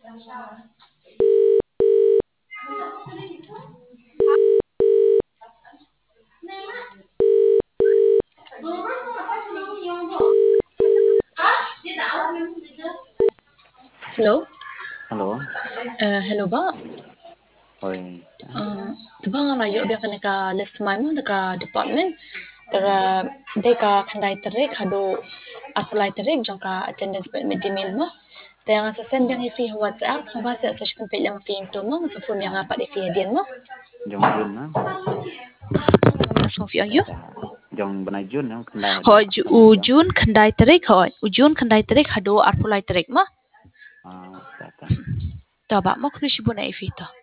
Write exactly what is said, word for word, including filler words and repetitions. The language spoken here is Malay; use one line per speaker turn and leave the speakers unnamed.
Hello.
Halo.
Uh, hello ba?
Hoi.
Uh, Tebang rayo biya ka naka left my mo naka department. Tara deka kandai terik hado apply terik jangka attendance per medimil mo. Tayang sa send yang ifi WhatsApp haba sa sa kumpil yang fi into mo sa phone yang apa ifi hadian mo.
Jong Jun na.
So fi ayo.
Jong Bana Jun na kendai hado.
Hoi ujun kandai terik hoi. Ujun kandai terik hado apply terik mo.
Ah, tata.
Taba mo kuno si buna ifi to.